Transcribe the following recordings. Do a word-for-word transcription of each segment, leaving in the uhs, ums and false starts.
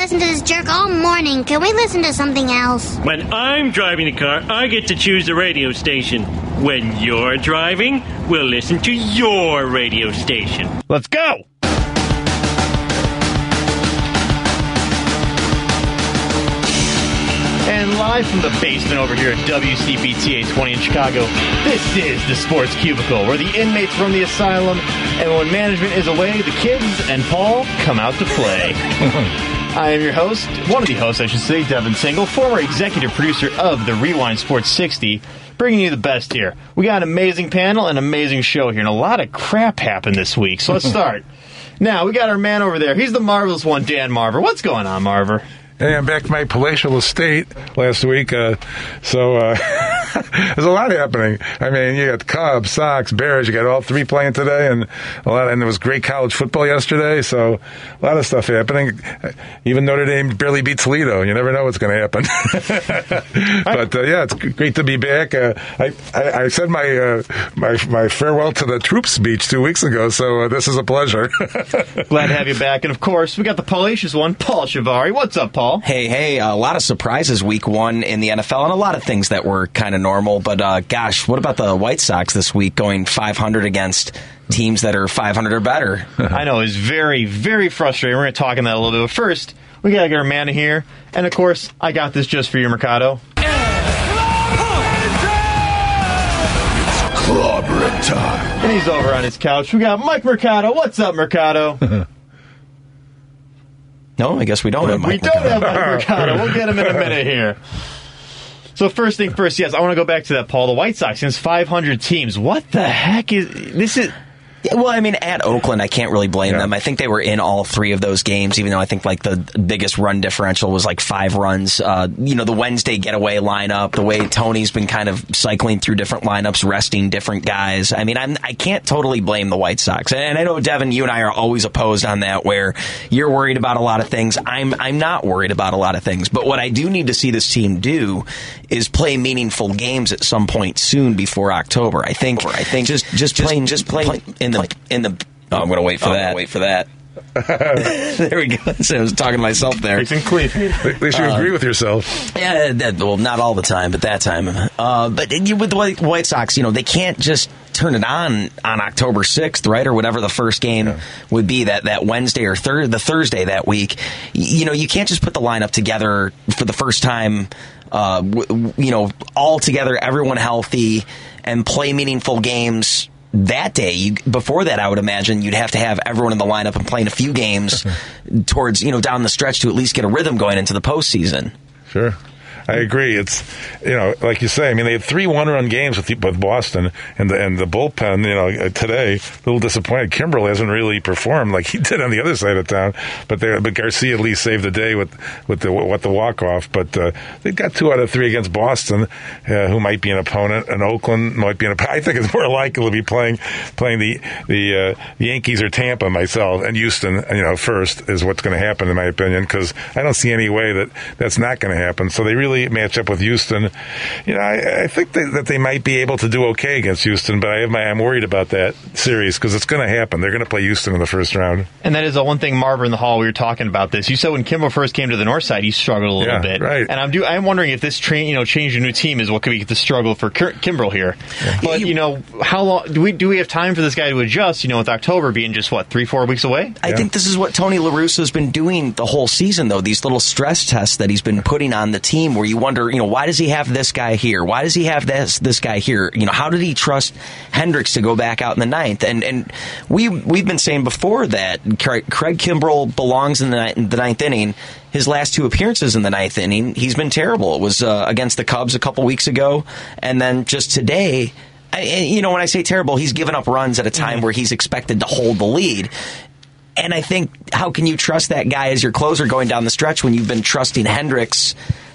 listen to this jerk all morning. Can we listen to something else? When I'm driving the car, I get to choose the radio station. When you're driving, we'll listen to your radio station. Let's go! And live from the basement over here at W C P T eight twenty in Chicago, this is the Sports Cubicle, where the inmates from the asylum, and when management is away, the kids and Paul come out to play. I am your host, one of the hosts, I should say, Devin Single, former executive producer of the Rewind Sports sixty, bringing you the best here. We got an amazing panel, an amazing show here, and a lot of crap happened this week, so let's start. Now, we got our man over there. He's the marvelous one, Dan Marver. What's going on, Marver? Hey, I'm back to my palatial estate last week, uh, so uh, there's a lot happening. I mean, you got Cubs, Sox, Bears, you got all three playing today, and a lot. And there was great college football yesterday, so a lot of stuff happening. Even Notre Dame barely beat Toledo. You never know what's going to happen. But uh, yeah, it's great to be back. Uh, I, I I said my uh, my my farewell to the troops speech two weeks ago, so uh, this is a pleasure. Glad to have you back, and of course, we got the Palacious one, Paul Shivari. What's up, Paul? Hey, hey, a lot of surprises week one in the N F L, and a lot of things that were kind of normal. But, uh, gosh, what about the White Sox this week going five hundred against teams that are five hundred or better? I know, it's very, very frustrating. We're going to talk on that a little bit. But first, we got to get our man in here. And, of course, I got this just for you, Mercado. It's clobbering time. And he's over on his couch. We got Mike Mercado. What's up, Mercado? No, I guess we don't have Mike We don't Mercado. have Mike Mercado. We'll get him in a minute here. So first thing first, yes, I want to go back to that, Paul. The White Sox, since five hundred teams. What the heck is... This is... Well, I mean, at Oakland, I can't really blame yeah. them. I think they were in all three of those games, even though I think like the biggest run differential was like five runs. Uh, you know, the Wednesday getaway lineup, the way Tony's been kind of cycling through different lineups, resting different guys. I mean, I'm, I can't totally blame the White Sox. And I know, Devin, you and I are always opposed on that, where you're worried about a lot of things. I'm I'm not worried about a lot of things. But what I do need to see this team do is play meaningful games at some point soon before October. I think. I think just just playing just playing in the in the. Oh, I'm going to wait for oh, that. Wait for that. There we go. So I was talking to myself there. It's in Cleveland. At least you uh, agree with yourself. Yeah, that, well, not all the time, but that time. Uh, but with the White, White Sox, you know, they can't just turn it on on October sixth, right, or whatever the first game yeah. would be, that, that Wednesday or thir- the Thursday that week. You know, you can't just put the lineup together for the first time, uh, w- you know, all together, everyone healthy, and play meaningful games that day. You, before that, I would imagine you'd have to have everyone in the lineup and playing a few games towards, you know, down the stretch to at least get a rhythm going into the postseason. Sure. I agree. It's, you know, like you say, I mean, they had three one-run games with with Boston, and the and the bullpen, you know, today, a little disappointed. Kimbrel hasn't really performed like he did on the other side of town, but they but Garcia at least saved the day with with the with the walk-off. But uh, they got two out of three against Boston, uh, who might be an opponent, and Oakland might be an opponent. I think it's more likely to be playing playing the the, uh, the Yankees or Tampa, myself, and Houston, you know, first is what's going to happen, in my opinion, because I don't see any way that that's not going to happen. So they really match up with Houston. You know, I, I think they, that they might be able to do okay against Houston, but I have my, I'm worried about that series because it's going to happen. They're going to play Houston in the first round. And that is the one thing, Marver, in the hall, we were talking about this. You said when Kimbrel first came to the north side, he struggled a little yeah, bit. Right. And I'm do, I'm wondering if this train, you know, change a new team is what could be the struggle for Kimbrel here. Yeah. But, you know, how long do we do we have time for this guy to adjust, you know, with October being just, what, three, four weeks away? I yeah. think this is what Tony La Russa has been doing the whole season, though, these little stress tests that he's been putting on the team where you wonder, you know, why does he have this guy here? Why does he have this this guy here? You know, how did he trust Hendricks to go back out in the ninth? And and we we've been saying before that Craig Kimbrel belongs in the, ninth, in the ninth inning. His last two appearances in the ninth inning, he's been terrible. It was uh, against the Cubs a couple weeks ago, and then just today. I, you know, when I say terrible, he's given up runs at a time mm-hmm. where he's expected to hold the lead. And I think, how can you trust that guy as your closer going down the stretch when you've been trusting Hendricks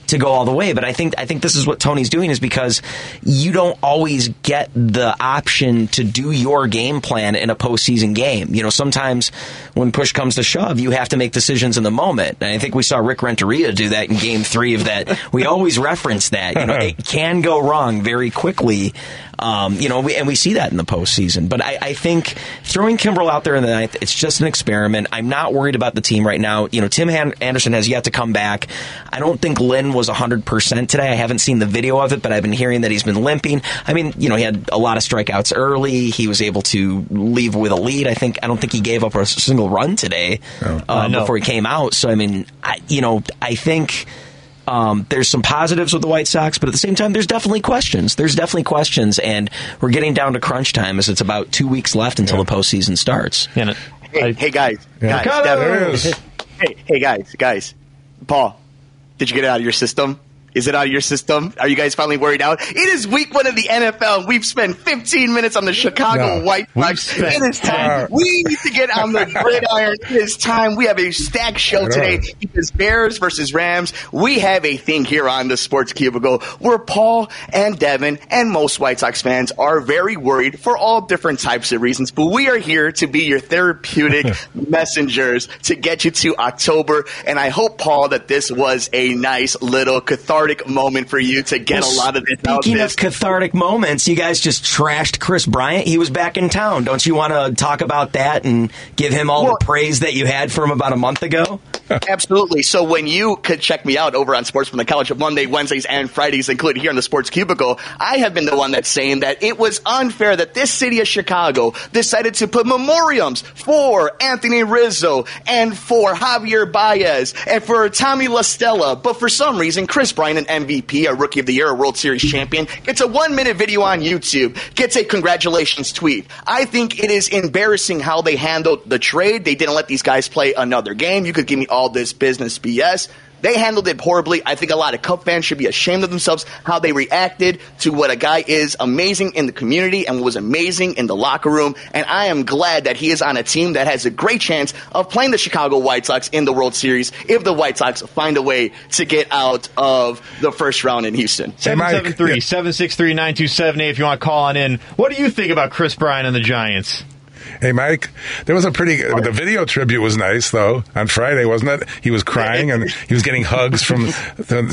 to go all the way. But I think I think this is what Tony's doing, is because you don't always get the option to do your game plan in a postseason game. You know, sometimes when push comes to shove, you have to make decisions in the moment. And I think we saw Rick Renteria do that in Game Three of that. We always reference that. You know, it can go wrong very quickly. Um, you know, we, and we see that in the postseason. But I, I think throwing Kimbrel out there in the ninth, it's just an experiment. I'm not worried about the team right now. You know, Tim Han- Anderson has yet to come back. I don't think Lynn was one hundred percent today. I haven't seen the video of it, but I've been hearing that he's been limping. I mean, you know, he had a lot of strikeouts early. He was able to leave with a lead. I think I don't think he gave up a single run today no. uh, no. before he came out. So, I mean, I, you know, I think... Um, there's some positives with the White Sox, but at the same time, there's definitely questions. There's definitely questions, and we're getting down to crunch time as it's about two weeks left until yeah. the postseason starts. Yeah. Hey, hey, guys. Yeah. guys there it is. Hey, hey, guys. Guys. Paul, did you get it out of your system? Is it out of your system? Are you guys finally worried out? It is week one of the N F L. We've spent fifteen minutes on the Chicago no, White Sox. It is time. We need to get on the gridiron. It is time. We have a stacked show today. It is Bears versus Rams. We have a thing here on the Sports Cubicle where Paul and Devin and most White Sox fans are very worried for all different types of reasons. But we are here to be your therapeutic messengers to get you to October. And I hope, Paul, that this was a nice little cathartic moment for you to get well, a lot of this out. Speaking of cathartic moments, you guys just trashed Chris Bryant. He was back in town. Don't you want to talk about that and give him all well, the praise that you had for him about a month ago? Absolutely. So when you could check me out over on Sports from the Couch of Monday, Wednesdays, and Fridays, included here in the Sports Cubicle, I have been the one that's saying that it was unfair that this city of Chicago decided to put memoriams for Anthony Rizzo and for Javier Baez and for Tommy La Stella. But for some reason, Chris Bryant, an M V P, a Rookie of the Year, a World Series champion, gets a one-minute video on YouTube, gets a congratulations tweet. I think it is embarrassing how they handled the trade. They didn't let these guys play another game. You could give me all this business B S. They handled it horribly. I think a lot of Cub fans should be ashamed of themselves how they reacted to what a guy is amazing in the community and was amazing in the locker room. And I am glad that he is on a team that has a great chance of playing the Chicago White Sox in the World Series if the White Sox find a way to get out of the first round in Houston. seven seven three, seven six three, nine two seven eight if you want to call on in. What do you think about Chris Bryant and the Giants? Hey, Mike, there was a pretty – the video tribute was nice, though, on Friday, wasn't it? He was crying, and he was getting hugs from from,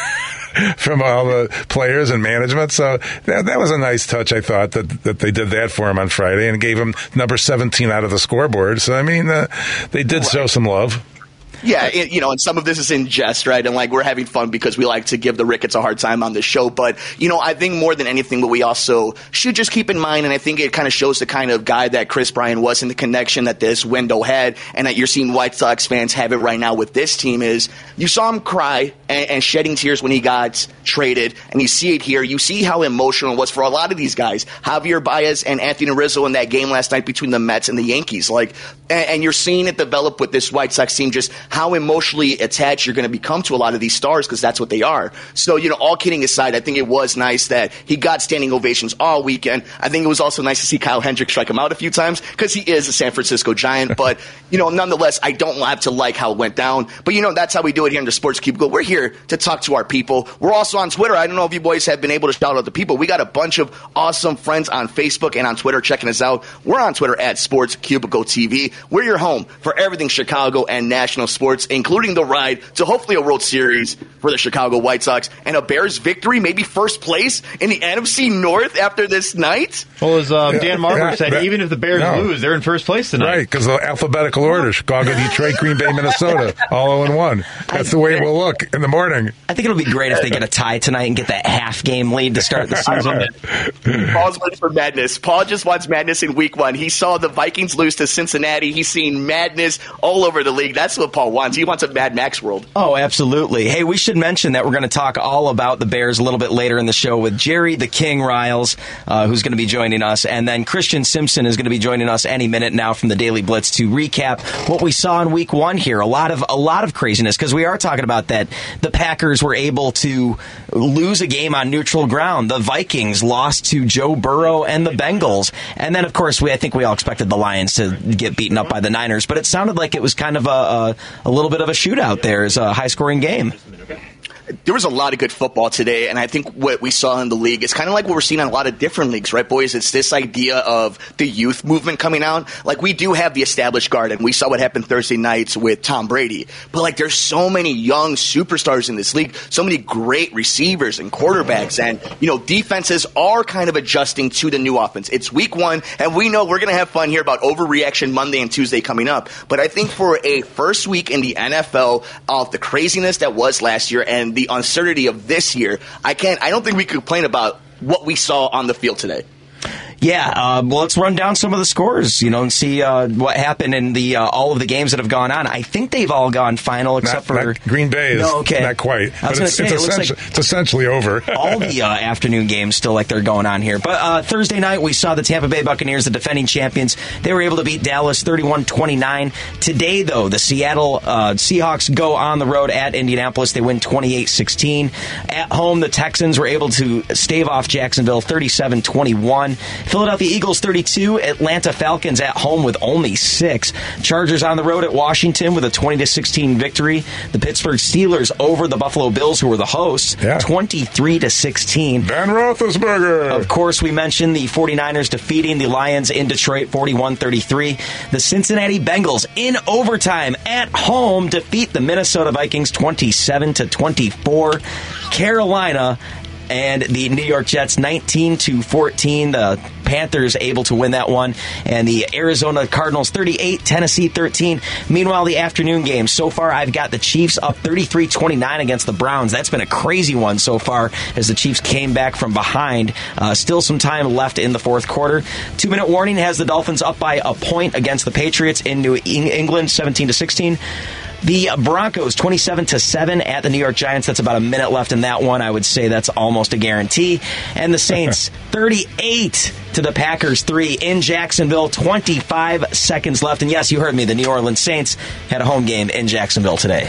from all the players and management. So that, that was a nice touch, I thought, that, that they did that for him on Friday and gave him number seventeen out of the scoreboard. So, I mean, uh, they did show some love. Yeah, it, you know, and some of this is in jest, right? And, like, we're having fun because we like to give the Ricketts a hard time on this show. But, you know, I think more than anything, what we also should just keep in mind, and I think it kind of shows the kind of guy that Chris Bryant was and the connection that this window had, and that you're seeing White Sox fans have it right now with this team, is you saw him cry and, and shedding tears when he got traded, and you see it here. You see how emotional it was for a lot of these guys. Javier Baez and Anthony Rizzo in that game last night between the Mets and the Yankees. Like, and, and you're seeing it develop with this White Sox team, just how emotionally attached you're going to become to a lot of these stars, because that's what they are. So, you know, all kidding aside, I think it was nice that he got standing ovations all weekend. I think it was also nice to see Kyle Hendricks strike him out a few times because he is a San Francisco Giant. But, you know, nonetheless, I don't have to like how it went down. But, you know, that's how we do it here in the Sports Cubicle. We're here to talk to our people. We're also on Twitter. I don't know if you boys have been able to shout out the people. We got a bunch of awesome friends on Facebook and on Twitter checking us out. We're on Twitter at Sports Cubicle T V. We're your home for everything Chicago and national sports, including the ride to hopefully a World Series for the Chicago White Sox and a Bears victory, maybe first place in the N F C North after this night. Well, as um, Dan Marver yeah, said, that, even if the Bears no. lose, they're in first place tonight. Right, because the alphabetical order, Chicago, Detroit, Green Bay, Minnesota, all oh and one. That's the way it will look in the morning. I think it'll be great if they get a tie tonight and get that half-game lead to start the season. Paul's ready for madness. Paul just wants madness in week one. He saw the Vikings lose to Cincinnati. He's seen madness all over the league. That's what Paul wants. He wants a Mad Max world. Oh, absolutely. Hey, we should mention that we're going to talk all about the Bears a little bit later in the show with Jerry the King Riles, uh, who's going to be joining us. And then Christian Simpson is going to be joining us any minute now from the Daily Blitz to recap what we saw in week one here. A lot of a lot of craziness, because we are talking about that the Packers were able to lose a game on neutral ground. The Vikings lost to Joe Burrow and the Bengals. And then, of course, we I think we all expected the Lions to get beaten up by the Niners. But it sounded like it was kind of a, a, a little bit of a shootout there. It's a high-scoring game. there was a lot of good football today, and I think what we saw in the league is kind of like what we're seeing in a lot of different leagues, right, boys? It's this idea of the youth movement coming out. Like, we do have the established guard, and we saw what happened Thursday nights with Tom Brady. But, like, there's so many young superstars in this league, so many great receivers and quarterbacks, and, you know, defenses are kind of adjusting to the new offense. It's week one, and we know we're going to have fun here about overreaction Monday and Tuesday coming up. But I think for a first week in the N F L of the craziness that was last year and the uncertainty of this year, I can't. I don't think we could complain about what we saw on the field today. Yeah, uh, well, let's run down some of the scores, you know, and see uh, what happened in the uh, all of the games that have gone on. I think they've all gone final except not, for not Green Bay. Is no, okay. Not quite. I was but it's, say, it's, it looks essentially, like it's essentially over. all the uh, afternoon games still like they're going on here. But uh, Thursday night, we saw the Tampa Bay Buccaneers, the defending champions. They were able to beat Dallas thirty-one twenty-nine. Today, though, the Seattle uh, Seahawks go on the road at Indianapolis. They win twenty-eight sixteen. At home, the Texans were able to stave off Jacksonville thirty-seven twenty-one. Philadelphia Eagles thirty-two. Atlanta Falcons at home with only six. Chargers on the road at Washington with a twenty to sixteen victory. The Pittsburgh Steelers over the Buffalo Bills, who were the hosts, yeah. twenty-three to sixteen. Ben Roethlisberger. Of course, we mentioned the 49ers defeating the Lions in Detroit forty-one thirty-three. The Cincinnati Bengals in overtime at home defeat the Minnesota Vikings twenty-seven to twenty-four. Carolina and the New York Jets nineteen to fourteen. The Panthers able to win that one. And the Arizona Cardinals thirty-eight, Tennessee thirteen. Meanwhile, the afternoon game, so far I've got the Chiefs up thirty-three twenty-nine against the Browns. That's been a crazy one so far as the Chiefs came back from behind. Uh, still some time left in the fourth quarter. Two-minute warning has the Dolphins up by a point against the Patriots in New England, seventeen to sixteen. The Broncos, twenty-seven to seven at the New York Giants. That's about a minute left in that one. I would say that's almost a guarantee. And the Saints, thirty-eight to the Packers, three in Jacksonville, twenty-five seconds left. And yes, you heard me. The New Orleans Saints had a home game in Jacksonville today.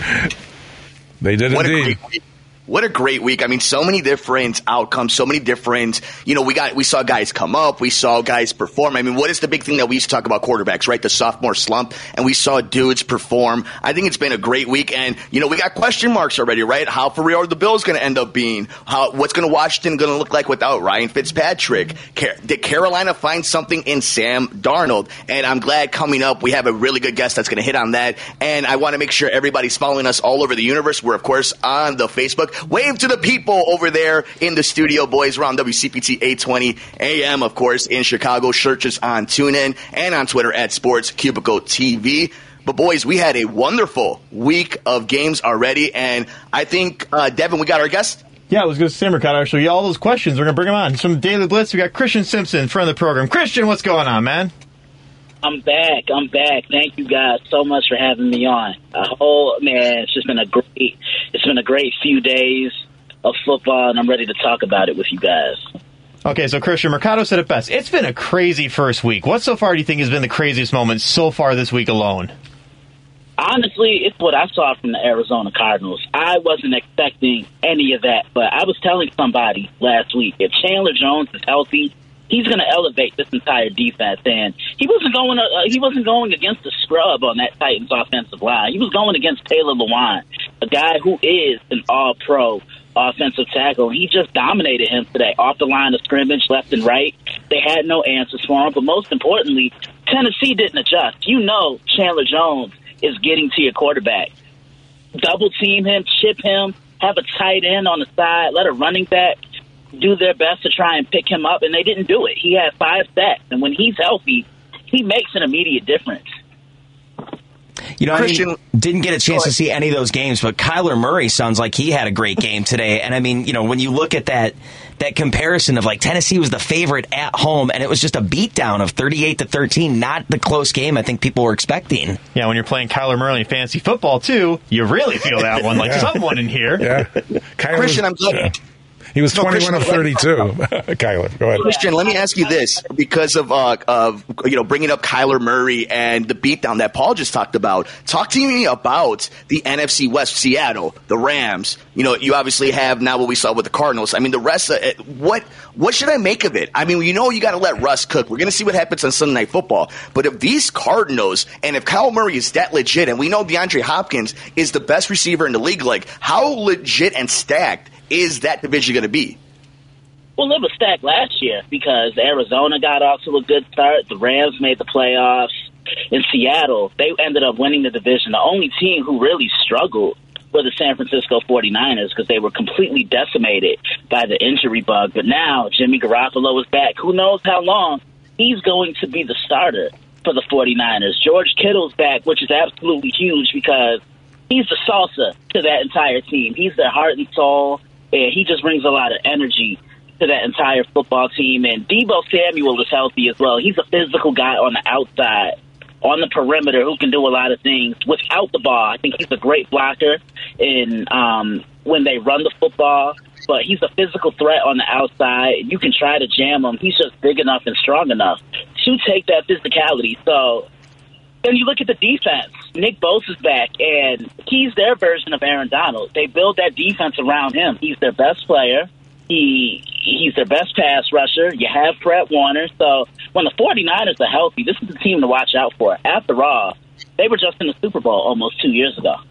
They did what indeed. A great, what a great week. I mean, so many different outcomes, so many different, you know, we got, we saw guys come up, we saw guys perform. I mean, what is the big thing that we used to talk about quarterbacks, right? The sophomore slump, and we saw dudes perform. I think it's been a great week, and, you know, we got question marks already, right? How for real are the Bills going to end up being? How, what's going to Washington going to look like without Ryan Fitzpatrick? Car- did Carolina find something in Sam Darnold? And I'm glad coming up, we have a really good guest that's going to hit on that, and I want to make sure everybody's following us all over the universe. We're, of course, on the Facebook. Wave to the people over there in the studio, boys. We're on W C P T eight twenty A M, of course, in Chicago. Searches on TuneIn and on Twitter at Sports Cubicle T V. But, boys, we had a wonderful week of games already, and I think, uh, Devin, we got our guest. Yeah, I was going to say, Mercado, actually, all those questions, we're going to bring them on. From Daily Blitz, we got Christian Simpson, friend of the program. Christian, what's going on, man? I'm back. I'm back. Thank you guys so much for having me on. Uh, oh, man, it's just been a great, it's been a great few days of football, and I'm ready to talk about it with you guys. Okay, so Christian, Mercado said it best. It's been a crazy first week. What so far do you think has been the craziest moment so far this week alone? Honestly, it's what I saw from the Arizona Cardinals. I wasn't expecting any of that, but I was telling somebody last week, if Chandler Jones is healthy, he's going to elevate this entire defense. And he wasn't going. Uh, he wasn't going against the scrub on that Titans offensive line. He was going against Taylor Lewan, a guy who is an All-Pro offensive tackle. He just dominated him today off the line of scrimmage, left and right. They had no answers for him. But most importantly, Tennessee didn't adjust. You know, Chandler Jones is getting to your quarterback. Double team him, chip him, have a tight end on the side, let a running back do their best to try and pick him up, and they didn't do it. He had five sacks, and when he's healthy, he makes an immediate difference. You know, Christian, I mean, didn't get a chance to see any of those games, but Kyler Murray sounds like he had a great game today. And I mean, you know, when you look at that that comparison of like Tennessee was the favorite at home, and it was just a beatdown of thirty-eight to thirteen, not the close game I think people were expecting. Yeah, when you're playing Kyler Murray in fantasy football too, you really feel that one like yeah. someone in here. Yeah, Christian, I'm glad. Yeah. He was No, twenty-one of thirty-two. Kyler, go ahead. Christian, let me ask you this because of uh, of you know bringing up Kyler Murray and the beatdown that Paul just talked about. Talk to me about the N F C West, Seattle, the Rams. You know, you obviously have now what we saw with the Cardinals. I mean, the rest. Of it, what what should I make of it? I mean, you know, you got to let Russ cook. We're going to see what happens on Sunday Night Football. But if these Cardinals and if Kyler Murray is that legit, and we know DeAndre Hopkins is the best receiver in the league, like how legit and stacked is that division going to be? Well, it was stacked last year because Arizona got off to a good start. The Rams made the playoffs. In Seattle, they ended up winning the division. The only team who really struggled were the San Francisco forty-niners because they were completely decimated by the injury bug. But now Jimmy Garoppolo is back. Who knows how long he's going to be the starter for the forty-niners. George Kittle's back, which is absolutely huge because he's the salsa to that entire team. He's their heart and soul, and he just brings a lot of energy to that entire football team. And Deebo Samuel is healthy as well. He's a physical guy on the outside, on the perimeter, who can do a lot of things without the ball. I think he's a great blocker in um, when they run the football, but he's a physical threat on the outside. You can try to jam him. He's just big enough and strong enough to take that physicality. So then you look at the defense. Nick Bosa's back, and he's their version of Aaron Donald. They build that defense around him. He's their best player. He He's their best pass rusher. You have Fred Warner. So when the forty-niners are healthy, this is the team to watch out for. After all, they were just in the Super Bowl almost two years ago.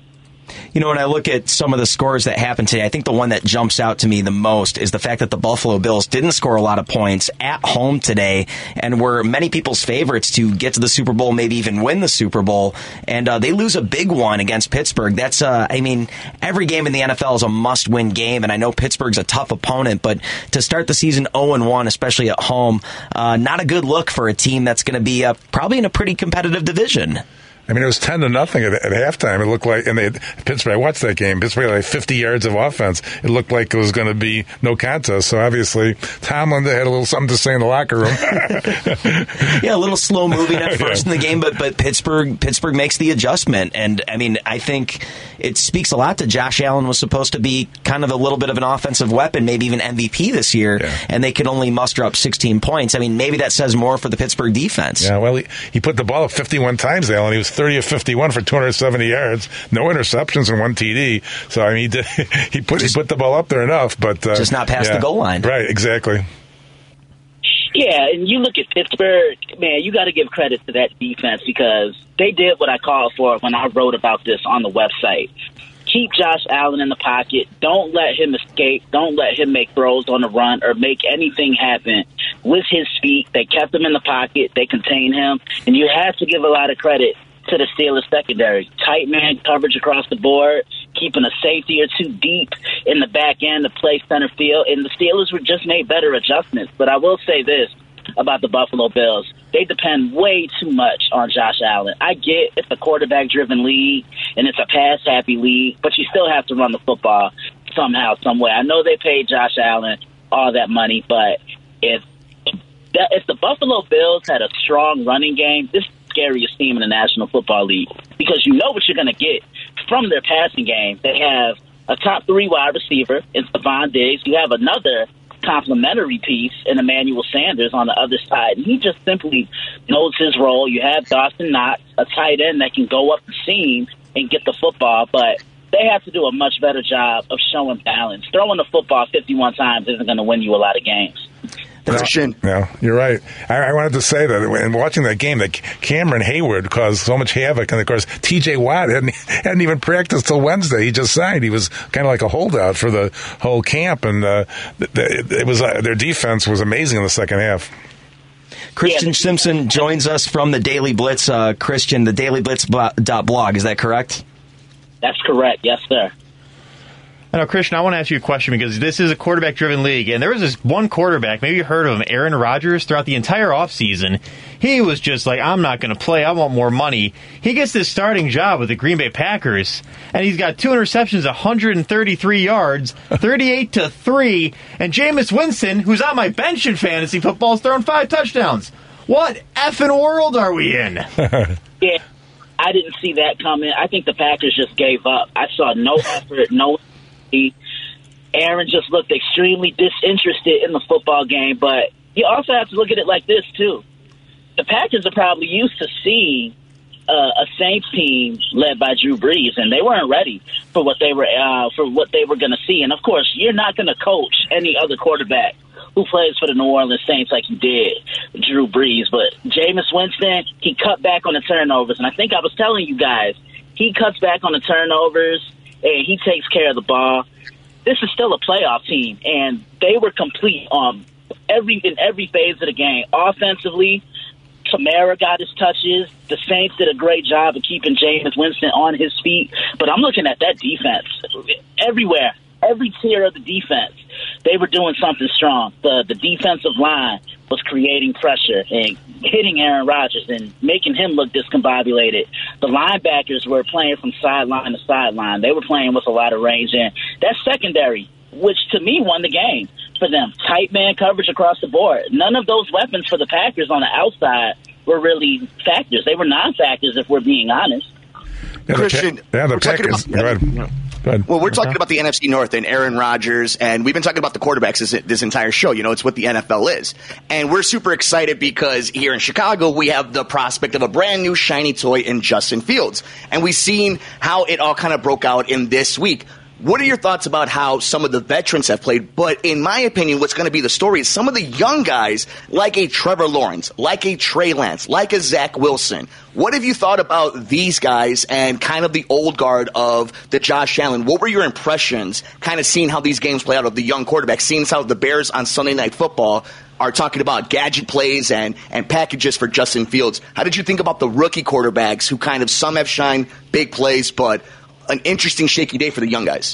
You know, when I look at some of the scores that happened today, I think the one that jumps out to me the most is the fact that the Buffalo Bills didn't score a lot of points at home today and were many people's favorites to get to the Super Bowl, maybe even win the Super Bowl. And uh, they lose a big one against Pittsburgh. That's, uh, I mean, every game in the N F L is a must-win game, and I know Pittsburgh's a tough opponent, but to start the season oh and one, especially at home, uh, not a good look for a team that's going to be uh, probably in a pretty competitive division. I mean, it was ten to nothing at, at halftime. It looked like, and they Pittsburgh. I watched that game. Pittsburgh had like fifty yards of offense. It looked like it was going to be no contest. So obviously, Tomlin had a little something to say in the locker room. Yeah, a little slow moving at first yeah. in the game, but but Pittsburgh Pittsburgh makes the adjustment, and I mean, I think it speaks a lot to Josh Allen was supposed to be kind of a little bit of an offensive weapon, maybe even M V P this year, yeah. and they could only muster up sixteen points. I mean, maybe that says more for the Pittsburgh defense. Yeah, well, he, he put the ball up fifty-one times, Allen. He was thirty of fifty-one for two hundred seventy yards, no interceptions and one T D. So I mean, he did, he put just, he put the ball up there enough, but uh, just not past yeah, the goal line. Right, exactly. Yeah, and you look at Pittsburgh, man, you got to give credit to that defense because they did what I called for when I wrote about this on the website. Keep Josh Allen in the pocket. Don't let him escape. Don't let him make throws on the run or make anything happen with his feet. They kept him in the pocket. They contained him. And you have to give a lot of credit to the Steelers secondary. Tight man coverage across the board, keeping a safety or two deep in the back end to play center field. And the Steelers were just made better adjustments. But I will say this about the Buffalo Bills. They depend way too much on Josh Allen. I get it's a quarterback-driven league, and it's a pass-happy league, but you still have to run the football somehow, some way. I know they paid Josh Allen all that money, but if that, if the Buffalo Bills had a strong running game, this is the scariest team in the National Football League because you know what you're going to get from their passing game. They have a top three wide receiver in Stephon Diggs. You have another complementary piece in Emmanuel Sanders on the other side. And he just simply knows his role. You have Dawson Knox, a tight end that can go up the seam and get the football, but they have to do a much better job of showing balance. Throwing the football fifty-one times isn't going to win you a lot of games. No, no, you're right. I, I wanted to say that in watching that game, that Cameron Hayward caused so much havoc, and of course T J Watt hadn't hadn't even practiced till Wednesday. He just signed. He was kind of like a holdout for the whole camp, and uh, it was uh, their defense was amazing in the second half. Christian Simpson joins us from the Daily Blitz. Uh, Christian, the Daily Blitz dot blog. Is that correct? That's correct. Yes, sir. I know, Christian, I want to ask you a question because this is a quarterback-driven league, and there was this one quarterback, maybe you heard of him, Aaron Rodgers, throughout the entire offseason. He was just like, I'm not going to play, I want more money. He gets this starting job with the Green Bay Packers, and he's got two interceptions, one hundred thirty-three yards, thirty-eight to three, and Jameis Winston, who's on my bench in fantasy football, is throwing five touchdowns. What effing world are we in? Yeah, I didn't see that coming. I think the Packers just gave up. I saw no effort, no Aaron just looked extremely disinterested in the football game. But you also have to look at it like this, too. The Packers are probably used to seeing uh, a Saints team led by Drew Brees, and they weren't ready for what they were uh, for what they were going to see. And, of course, you're not going to coach any other quarterback who plays for the New Orleans Saints like you did Drew Brees. But Jameis Winston, he cut back on the turnovers. And I think I was telling you guys, he cuts back on the turnovers, and he takes care of the ball. This is still a playoff team, and they were complete on every in every phase of the game. Offensively, Kamara got his touches. The Saints did a great job of keeping Jameis Winston on his feet. But I'm looking at that defense. Everywhere, every tier of the defense, they were doing something strong. The the defensive line was creating pressure and hitting Aaron Rodgers and making him look discombobulated. The linebackers were playing from sideline to sideline. They were playing with a lot of range. And that secondary, which to me won the game for them. Tight man coverage across the board. None of those weapons for the Packers on the outside were really factors. They were non-factors, if we're being honest. Yeah, Christian, the, yeah, the we're talking Packers. about- Go ahead. Go ahead. Well, we're talking about the N F C North and Aaron Rodgers, and we've been talking about the quarterbacks this, this entire show. You know, it's what the N F L is. And we're super excited because here in Chicago, we have the prospect of a brand new shiny toy in Justin Fields. And we've seen how it all kind of broke out in this week. What are your thoughts about how some of the veterans have played? But in my opinion, what's going to be the story is some of the young guys, like a Trevor Lawrence, like a Trey Lance, like a Zach Wilson. What have you thought about these guys and kind of the old guard of the Josh Allen? What were your impressions kind of seeing how these games play out of the young quarterbacks, seeing how the Bears on Sunday Night Football are talking about gadget plays and, and packages for Justin Fields? How did you think about the rookie quarterbacks who kind of some have shined big plays, but an interesting shaky day for the young guys?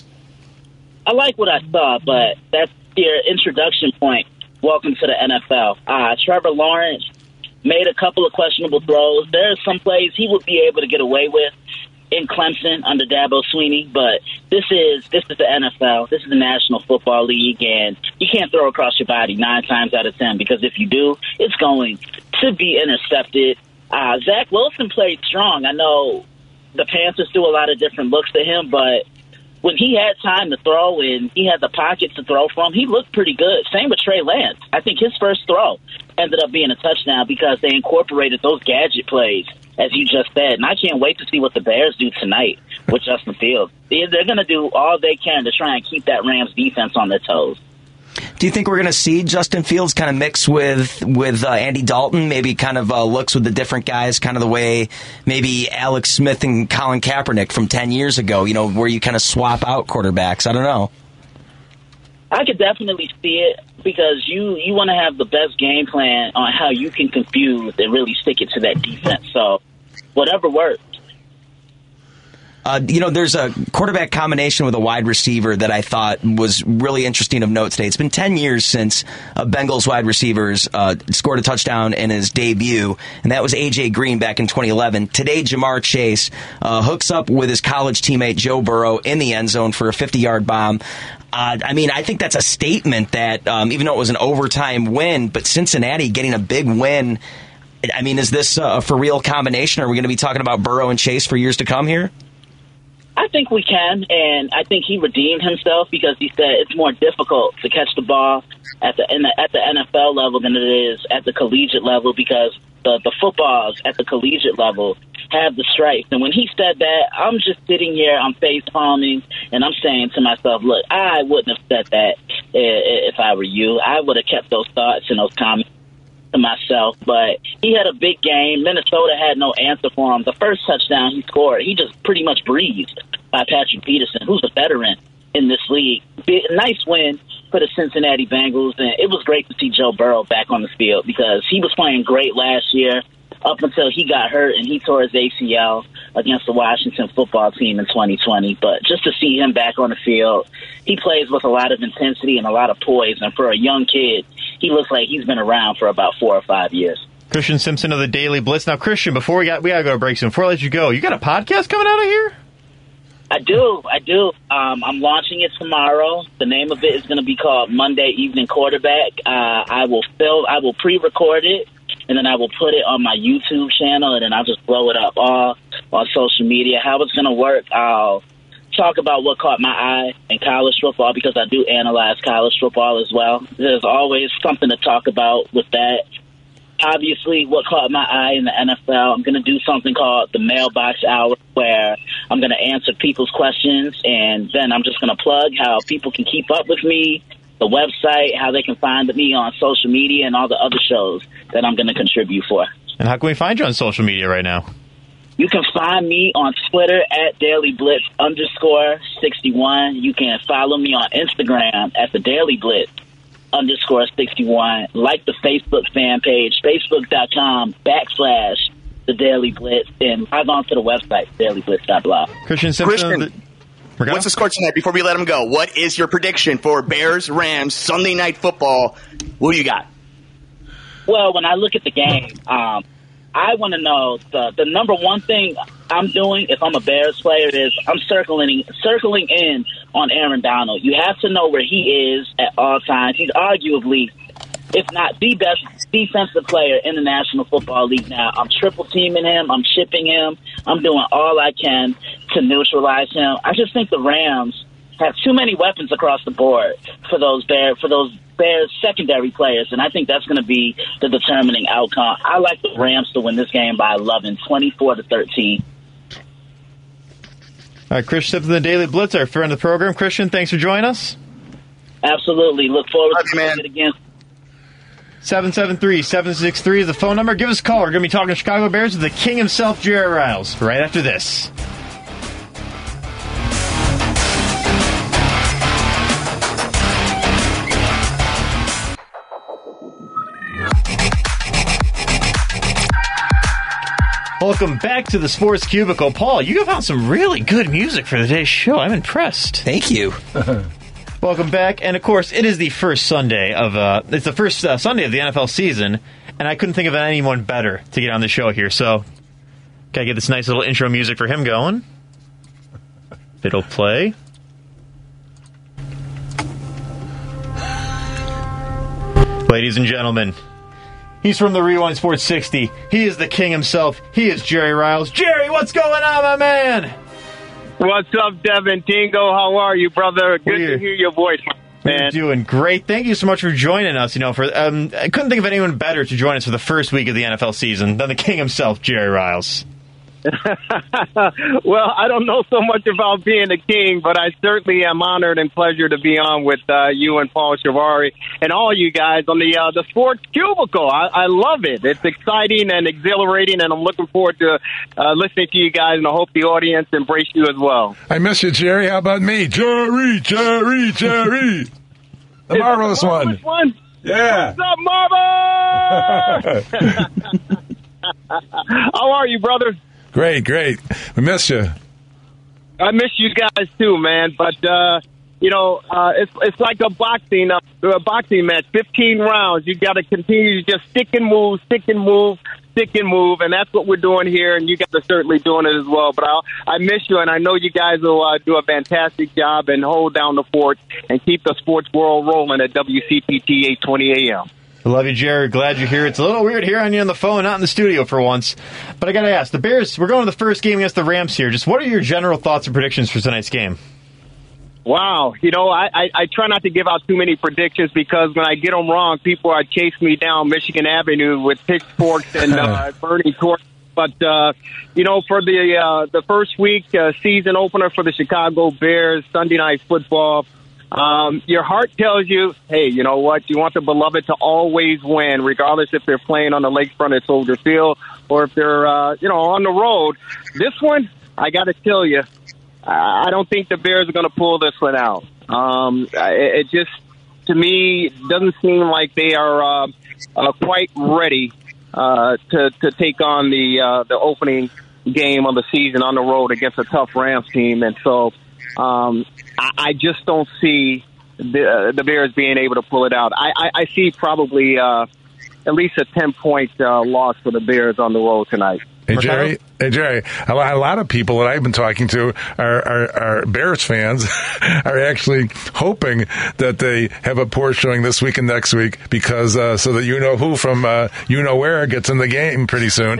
I like what I saw, but that's your introduction point. Welcome to the N F L. Uh, Trevor Lawrence made a couple of questionable throws. There are some plays he would be able to get away with in Clemson under Dabo Swinney, but this is this is the N F L. This is the National Football League, and you can't throw across your body nine times out of ten, because if you do, it's going to be intercepted. Uh, Zach Wilson played strong. I know the Panthers do a lot of different looks to him, but when he had time to throw and he had the pockets to throw from, he looked pretty good. Same with Trey Lance. I think his first throw ended up being a touchdown because they incorporated those gadget plays, as you just said. And I can't wait to see what the Bears do tonight with Justin Fields. They're going to do all they can to try and keep that Rams defense on their toes. Do you think we're going to see Justin Fields kind of mix with with uh, Andy Dalton, maybe kind of uh, looks with the different guys, kind of the way maybe Alex Smith and Colin Kaepernick from ten years ago, you know, where you kind of swap out quarterbacks? I don't know. I could definitely see it because you, you want to have the best game plan on how you can confuse and really stick it to that defense. So whatever works. Uh, you know, there's a quarterback combination with a wide receiver that I thought was really interesting of note today. It's been ten years since a Bengals wide receivers uh, scored a touchdown in his debut, and that was A J Green back in twenty eleven. Today, Jamar Chase uh, hooks up with his college teammate Joe Burrow in the end zone for a fifty-yard bomb. Uh, I mean, I think that's a statement that, um, even though it was an overtime win, but Cincinnati getting a big win. I mean, is this a for real combination? Are we going to be talking about Burrow and Chase for years to come here? I think we can, and I think he redeemed himself because he said it's more difficult to catch the ball at the, in the at the N F L level than it is at the collegiate level because the, the footballs at the collegiate level have the stripes. And when he said that, I'm just sitting here, I'm face palming, and I'm saying to myself, look, I wouldn't have said that if I were you. I would have kept those thoughts and those comments to myself, but he had a big game. Minnesota had no answer for him. The first touchdown he scored, he just pretty much breezed by Patrick Peterson, who's a veteran in this league. Big, nice win for the Cincinnati Bengals, and it was great to see Joe Burrow back on the field because he was playing great last year up until he got hurt and he tore his A C L against the Washington football team in twenty twenty. But just to see him back on the field, he plays with a lot of intensity and a lot of poise, and for a young kid, he looks like he's been around for about four or five years. Christian Simpson of the Daily Blitz. Now, Christian, before we got we gotta go to break soon. Before I let you go, you got a podcast coming out of here? I do, I do. Um, I'm launching it tomorrow. The name of it is going to be called Monday Evening Quarterback. Uh, I will film, I will pre-record it, and then I will put it on my YouTube channel, and then I'll just blow it up all on social media. How it's going to work, I'll talk about what caught my eye in college football because I do analyze college football as well. There's always something to talk about with that. Obviously, what caught my eye in the N F L, I'm going to do something called the Mailbox Hour, where I'm going to answer people's questions, and then I'm just going to plug how people can keep up with me, the website, how they can find me on social media, and all the other shows that I'm going to contribute for. And how can we find you on social media right now? You can find me on Twitter at Daily Blitz underscore sixty-one. You can follow me on Instagram at the Daily Blitz underscore sixty-one. Like the Facebook fan page, facebook.com backslash the Daily Blitz, and log on to the website, daily blitz dot blog. Christian Simpson. Christian, the, what's the score tonight before we let him go? What is your prediction for Bears Rams Sunday Night Football? What do you got? Well, when I look at the game, um, I want to know the the number one thing I'm doing if I'm a Bears player is I'm circling circling in on Aaron Donald. You have to know where he is at all times. He's arguably, if not the best defensive player in the National Football League now. I'm triple teaming him. I'm chipping him. I'm doing all I can to neutralize him. I just think the Rams have too many weapons across the board for those Bears for those Bears secondary players, and I think that's going to be the determining outcome. I like the Rams to win this game by eleven, twenty-four to thirteen. All right, Christian Simpson, the Daily Blitz, our friend of the program. Christian, thanks for joining us. Absolutely. Look forward Love to you, doing it again. seven seven three, seven six three is the phone number. Give us a call. We're going to be talking Chicago Bears with the king himself, Jerry Riles, right after this. Welcome back to the Sports Cubicle. Paul, you have found some really good music for today's show. I'm impressed. Thank you. Welcome back. And, of course, it is the first Sunday of uh, it's the first uh, Sunday of the N F L season, and I couldn't think of anyone better to get on the show here. So, gotta get this nice little intro music for him going. It'll play. Ladies and gentlemen, he's from the Rewind Sports sixty. He is the king himself. He is Jerry Riles. Jerry, what's going on, my man? What's up, Devin Tingo? How are you, brother? Good We're, to hear your voice, man. We're doing great. Thank you so much for joining us. You know, for um, I couldn't think of anyone better to join us for the first week of the N F L season than the king himself, Jerry Riles. Well, I don't know so much about being a king, but I certainly am honored and pleasure to be on with uh, you and Paul Shivari and all you guys on the uh, the Sports Cubicle. I, I love it. It's exciting and exhilarating, and I'm looking forward to uh, listening to you guys, and I hope the audience embrace you as well. I miss you, Jerry. How about me? Jerry, Jerry, Jerry. The marvelous, the marvelous one. one. Yeah. What's up, Marvel? How are you, brother? Great, great. We miss you. I miss you guys too, man. But uh, you know, uh, it's it's like a boxing uh, a boxing match. Fifteen rounds. You got to continue to just stick and move, stick and move, stick and move, and that's what we're doing here. And you guys are certainly doing it as well. But I I miss you, and I know you guys will uh, do a fantastic job and hold down the fort and keep the sports world rolling at W C P T eight twenty A M. I love you, Jerry. Glad you're here. It's a little weird hearing you on the phone, not in the studio for once. But I got to ask, the Bears, we're going to the first game against the Rams here. Just what are your general thoughts and predictions for tonight's game? Wow. You know, I, I, I try not to give out too many predictions because when I get them wrong, people are chasing me down Michigan Avenue with pitchforks and uh, burning torch. But, uh, you know, for the uh, the first week uh, season opener for the Chicago Bears, Sunday Night Football, Um, your heart tells you, hey, you know what? You want the beloved to always win, regardless if they're playing on the lakefront at Soldier Field or if they're, uh, you know, on the road. This one, I got to tell you, I don't think the Bears are going to pull this one out. Um, it, it just, to me, doesn't seem like they are uh, uh, quite ready uh, to to take on the uh, the opening game of the season on the road against a tough Rams team, and so. Um, I, I just don't see the, uh, the Bears being able to pull it out. I, I, I see probably uh, at least a ten-point uh, loss for the Bears on the road tonight. Hey, Jerry, Hey, Jerry, a lot, a lot of people that I've been talking to are, are, are Bears fans are actually hoping that they have a poor showing this week and next week because uh, so that you know who from uh, you know where gets in the game pretty soon.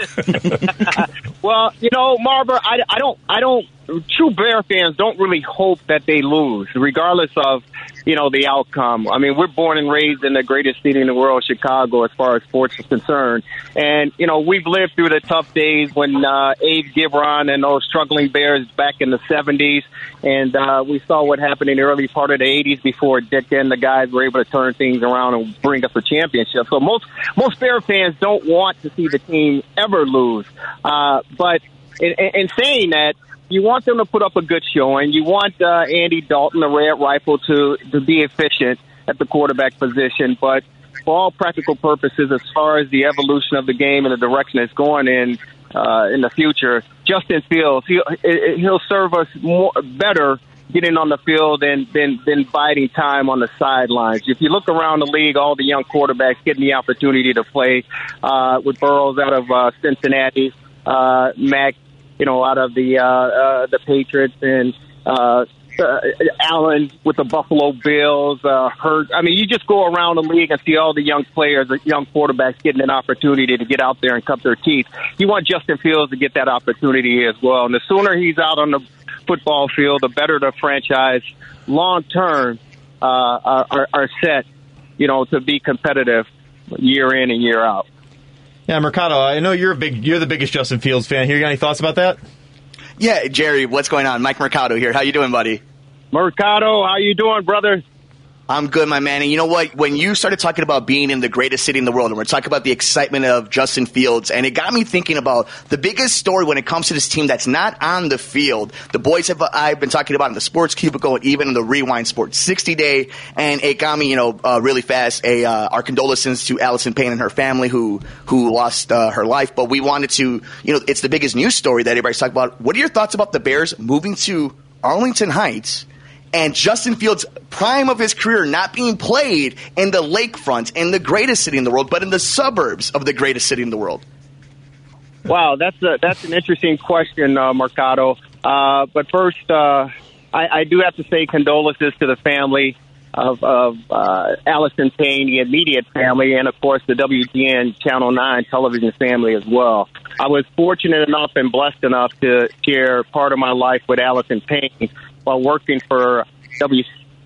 Well, you know, Marver, I, I don't, I don't. True Bear fans don't really hope that they lose, regardless of, you know, the outcome. I mean, we're born and raised in the greatest city in the world, Chicago, as far as sports is concerned. And, you know, we've lived through the tough days when uh, Abe Gibron and those struggling Bears back in the seventies. And uh, we saw what happened in the early part of the eighties before Dick and the guys were able to turn things around and bring us a championship. So most, most Bear fans don't want to see the team ever lose. Uh, but in, in saying that, you want them to put up a good showing. You want uh, Andy Dalton, the Red Rifle, to, to be efficient at the quarterback position. But for all practical purposes, as far as the evolution of the game and the direction it's going in uh, in the future, Justin Fields, he'll, he'll serve us more better getting on the field than, than, than biding time on the sidelines. If you look around the league, all the young quarterbacks getting the opportunity to play uh, with Burrows out of uh, Cincinnati, uh, Mac, you know, out of the uh, uh, the Patriots, and uh, uh, Allen with the Buffalo Bills, uh, Hurt. I mean, you just go around the league and see all the young players, the young quarterbacks getting an opportunity to get out there and cut their teeth. You want Justin Fields to get that opportunity as well. And the sooner he's out on the football field, the better the franchise long term uh, are, are set, you know, to be competitive year in and year out. Yeah, Mercado, I know you're a big, you're the biggest Justin Fields fan here. You got any thoughts about that? Yeah, Jerry, what's going on? Mike Mercado here. How you doing, buddy? Mercado, how you doing, brother? I'm good, my man. And you know what? When you started talking about being in the greatest city in the world, and we're talking about the excitement of Justin Fields, and it got me thinking about the biggest story when it comes to this team that's not on the field. The boys have I've been talking about in the Sports Cubicle and even in the Rewind Sports sixty day, and it got me, you know, uh, really fast. A uh, our condolences to Allison Payne and her family who who lost uh, her life. But we wanted to, you know, it's the biggest news story that everybody's talking about. What are your thoughts about the Bears moving to Arlington Heights? And Justin Fields' prime of his career not being played in the lakefront, in the greatest city in the world, but in the suburbs of the greatest city in the world. Wow, that's a, that's an interesting question, uh, Mercado. Uh, but first, uh, I, I do have to say condolences to the family of, of uh, Allison Payne, the immediate family, and, of course, the W G N Channel nine television family as well. I was fortunate enough and blessed enough to share part of my life with Allison Payne while working for W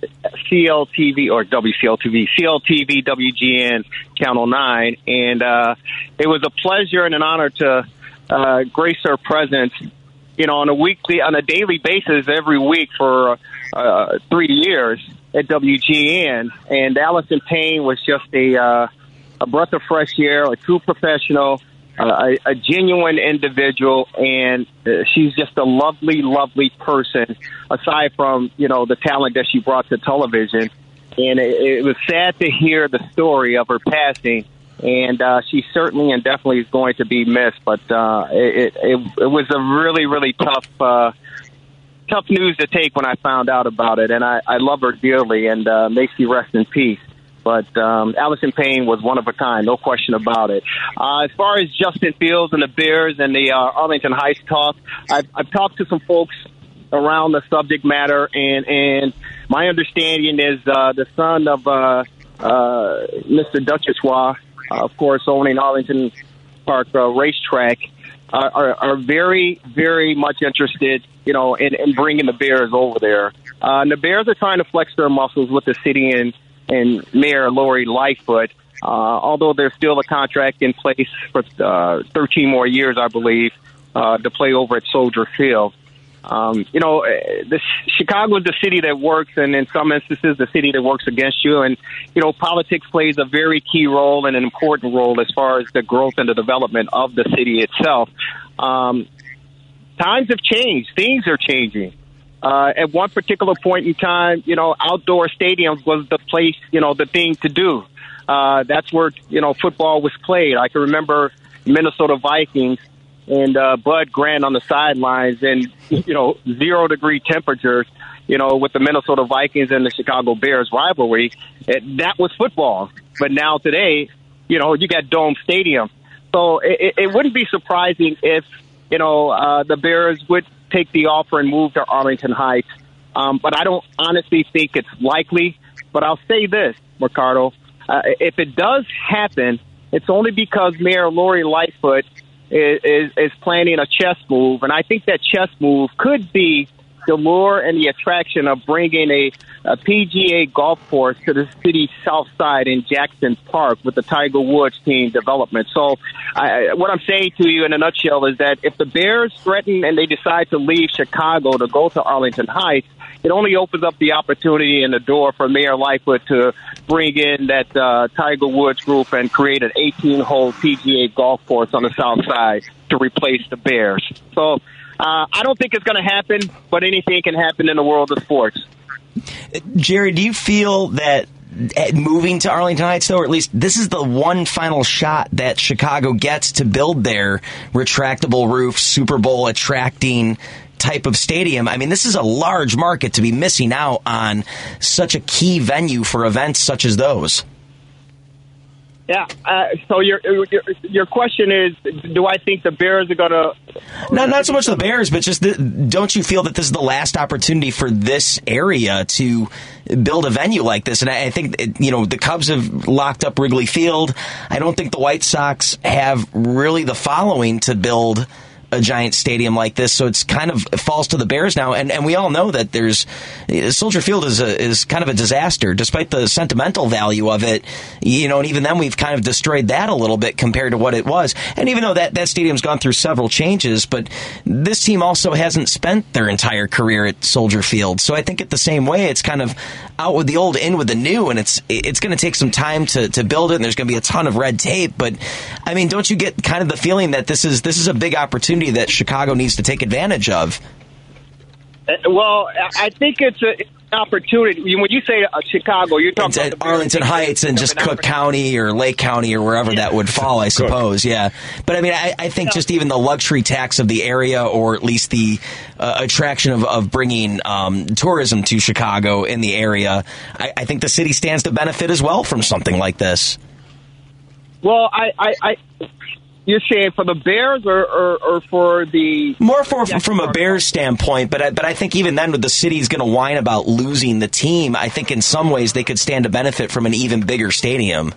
C L T V or W C L T V, C L T V, W G N Channel nine. And uh, it was a pleasure and an honor to uh, grace her presence, you know, on a weekly, on a daily basis every week for uh, three years at W G N. And Allison Payne was just a, uh, a breath of fresh air, a true professional, Uh, a, a genuine individual, and uh, she's just a lovely, lovely person, aside from, you know, the talent that she brought to television. And it, it was sad to hear the story of her passing, and uh, she certainly and definitely is going to be missed. But uh, it, it, it was a really, really tough uh, tough news to take when I found out about it, and I, I love her dearly, and uh, may she rest in peace. But um, Allison Payne was one of a kind, no question about it. Uh, as far as Justin Fields and the Bears and the uh, Arlington Heights talk, I've, I've talked to some folks around the subject matter, and, and my understanding is uh, the son of uh, uh, Mister Duchossois, uh, of course, owning Arlington Park uh, Racetrack, uh, are, are very, very much interested, you know, in, in bringing the Bears over there. Uh, and the Bears are trying to flex their muscles with the city and and Mayor Lori Lightfoot, uh, although there's still a contract in place for uh, thirteen more years, I believe, uh, to play over at Soldier Field. Um, you know, the, Chicago is the city that works, and in some instances, the city that works against you. And, you know, politics plays a very key role and an important role as far as the growth and the development of the city itself. Um, times have changed. Things are changing. Uh, at one particular point in time, you know, outdoor stadiums was the place, you know, the thing to do. Uh, that's where, you know, football was played. I can remember Minnesota Vikings and uh, Bud Grant on the sidelines and, you know, zero degree temperatures, you know, with the Minnesota Vikings and the Chicago Bears rivalry. It, that was football. But now today, you know, you got Dome Stadium. So it, it wouldn't be surprising if you know, uh, the Bears would take the offer and move to Arlington Heights. Um, but I don't honestly think it's likely. But I'll say this, Ricardo. Uh, if it does happen, it's only because Mayor Lori Lightfoot is, is, is planning a chess move. And I think that chess move could be the lure and the attraction of bringing a, a P G A golf course to the city's south side in Jackson Park with the Tiger Woods team development. So I, what I'm saying to you in a nutshell is that if the Bears threaten and they decide to leave Chicago to go to Arlington Heights, it only opens up the opportunity and the door for Mayor Lightfoot to bring in that uh, Tiger Woods group and create an eighteen-hole P G A golf course on the south side to replace the Bears. So uh, I don't think it's going to happen, but anything can happen in the world of sports. Jerry, do you feel that moving to Arlington Heights, though, or at least this is the one final shot that Chicago gets to build their retractable roof, Super Bowl attracting type of stadium? I mean, this is a large market to be missing out on such a key venue for events such as those. Yeah. Uh, so your, your your question is, do I think the Bears are going to? Not not so much the Bears, but just the, don't you feel that this is the last opportunity for this area to build a venue like this? And I, I think it, you know the Cubs have locked up Wrigley Field. I don't think the White Sox have really the following to build a giant stadium like this, so it's kind of it falls to the Bears now, and and we all know that there's Soldier Field is a, is kind of a disaster, despite the sentimental value of it, you know, and even then we've kind of destroyed that a little bit compared to what it was, and even though that that stadium's gone through several changes, but this team also hasn't spent their entire career at Soldier Field, so I think at the same way it's kind of out with the old, in with the new, and it's it's going to take some time to to build it, and there's going to be a ton of red tape, but I mean, don't you get kind of the feeling that this is this is a big opportunity that Chicago needs to take advantage of? Well, I think it's an opportunity. When you say uh, Chicago, you're talking it's about Arlington Heights and just Cook County or Lake County or wherever yeah. that would fall, I suppose. Yeah, but I mean, I, I think yeah. just even the luxury tax of the area, or at least the uh, attraction of, of bringing um, tourism to Chicago in the area, I, I think the city stands to benefit as well from something like this. Well, I. I, I You're saying for the Bears or, or, or for the... More for, from a Bears standpoint, but I, but I think even then with the city's going to whine about losing the team, I think in some ways they could stand to benefit from an even bigger stadium.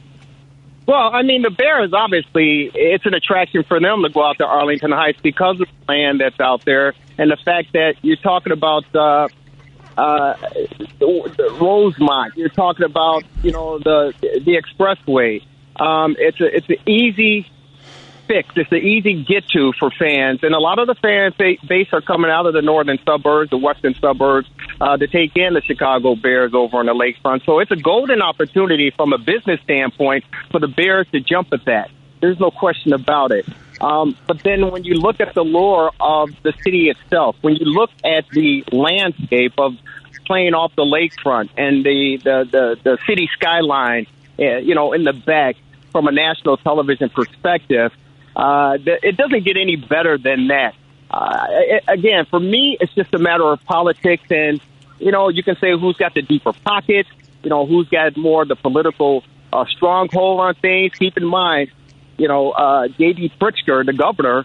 Well, I mean, the Bears, obviously, it's an attraction for them to go out to Arlington Heights because of the land that's out there and the fact that you're talking about uh, uh, Rosemont. You're talking about, you know, the the expressway. Um, it's a, it's an easy... fix. It's an easy get-to for fans, and a lot of the fan base are coming out of the northern suburbs, the western suburbs, uh, to take in the Chicago Bears over on the lakefront. So it's a golden opportunity from a business standpoint for the Bears to jump at that. There's no question about it. Um, but then when you look at the lure of the city itself, when you look at the landscape of playing off the lakefront and the, the, the, the city skyline, uh, you know, in the back from a national television perspective, Uh, it doesn't get any better than that. Uh, it, again, for me, it's just a matter of politics. And, you know, you can say who's got the deeper pockets, you know, who's got more of the political uh, stronghold on things. Keep in mind, you know, uh, J B Pritzker, the governor,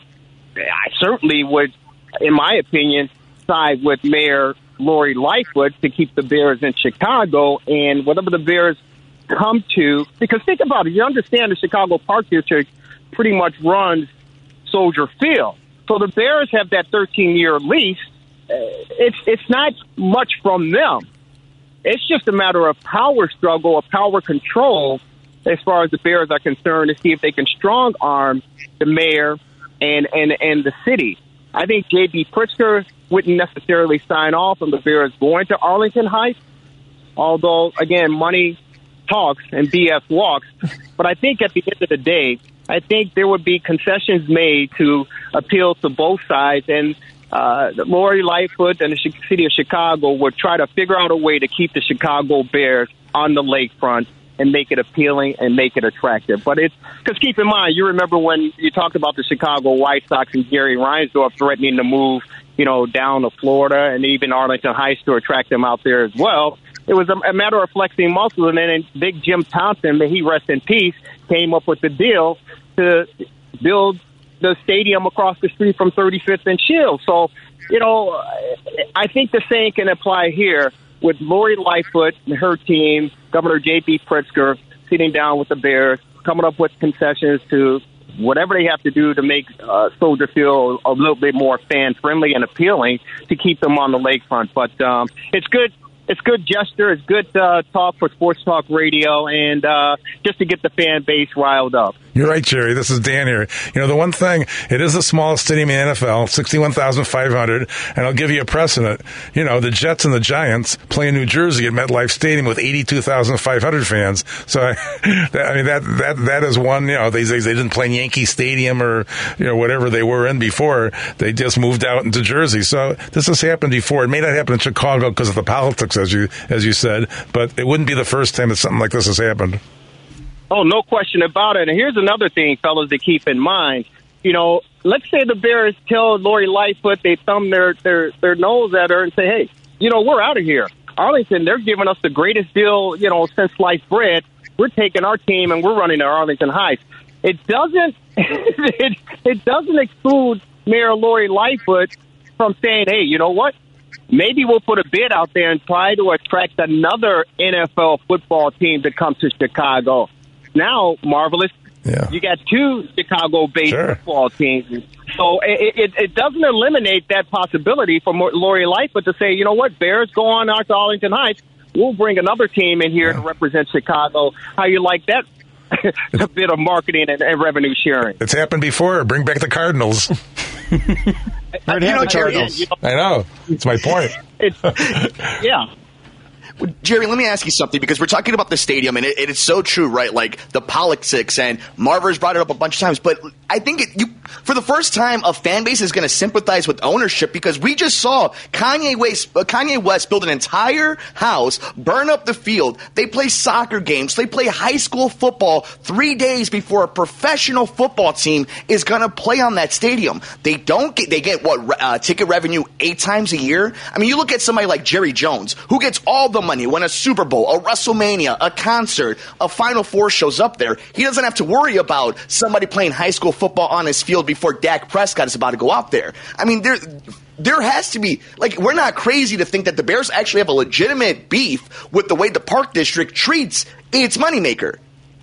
I certainly would, in my opinion, side with Mayor Lori Lightfoot to keep the Bears in Chicago. And whatever the Bears come to, because think about it, you understand the Chicago Park District pretty much runs Soldier Field. So the Bears have that thirteen-year lease. Uh, it's it's not much from them. It's just a matter of power struggle, of power control, as far as the Bears are concerned, to see if they can strong-arm the mayor and, and, and the city. I think J B Pritzker wouldn't necessarily sign off on the Bears going to Arlington Heights, although, again, money talks and B S walks. But I think at the end of the day, I think there would be concessions made to appeal to both sides, and uh, Lori Lightfoot and the city of Chicago would try to figure out a way to keep the Chicago Bears on the lakefront and make it appealing and make it attractive. But it's because keep in mind, you remember when you talked about the Chicago White Sox and Gary Reinsdorf threatening to move, you know, down to Florida and even Arlington Heights to attract them out there as well. It was a, a matter of flexing muscles, and then Big Jim Thompson, may he rest in peace, came up with the deal to build the stadium across the street from thirty-fifth and Shield. So, you know, I think the same can apply here with Lori Lightfoot and her team, Governor J B. Pritzker, sitting down with the Bears, coming up with concessions to whatever they have to do to make uh, Soldier Field a little bit more fan-friendly and appealing to keep them on the lakefront. But um, it's good. It's good gesture. It's good uh, talk for Sports Talk Radio, and uh, just to get the fan base riled up. You're right, Jerry. This is Dan here. You know, the one thing, it is the smallest stadium in the N F L, sixty-one thousand five hundred, and I'll give you a precedent. You know, the Jets and the Giants play in New Jersey at MetLife Stadium with eighty-two thousand five hundred fans. So, I, I mean, that that that is one, you know, they, they didn't play in Yankee Stadium or, you know, whatever they were in before. They just moved out into Jersey. So this has happened before. It may not happen in Chicago because of the politics, as you as you said, but it wouldn't be the first time that something like this has happened. Oh, no question about it. And here's another thing, fellas, to keep in mind. You know, let's say the Bears tell Lori Lightfoot, they thumb their, their, their nose at her and say, hey, you know, we're out of here. Arlington, they're giving us the greatest deal, you know, since sliced bread. We're taking our team and we're running to Arlington Heights. It doesn't, it, it doesn't exclude Mayor Lori Lightfoot from saying, hey, you know what? Maybe we'll put a bid out there and try to attract another N F L football team to come to Chicago. Now, Marvelous, yeah. You got two Chicago-based sure. football teams. So it, it, it doesn't eliminate that possibility for Lori Lightfoot to say, you know what, Bears, go on out to Arlington Heights. We'll bring another team in here yeah. to represent Chicago. How you like that? A bit of marketing and, and revenue sharing. It's happened before. Bring back the Cardinals. you know, Jerry, you know, I know. It's my point. It's, yeah. Well, Jerry, let me ask you something, because we're talking about the stadium, and it, it is so true, right? Like the politics, and Marver's brought it up a bunch of times, but I think it, you, for the first time, a fan base is going to sympathize with ownership, because we just saw Kanye West, uh, Kanye West build an entire house, burn up the field. They play soccer games. They play high school football three days before a professional football team is going to play on that stadium. They don't get, they get what, uh, ticket revenue eight times a year? I mean, you look at somebody like Jerry Jones, who gets all the money when a Super Bowl, a WrestleMania, a concert, a Final Four shows up there. He doesn't have to worry about somebody playing high school football on his field before Dak Prescott is about to go out there. I mean, there there has to be, like, we're not crazy to think that the Bears actually have a legitimate beef with the way the Park District treats its moneymaker.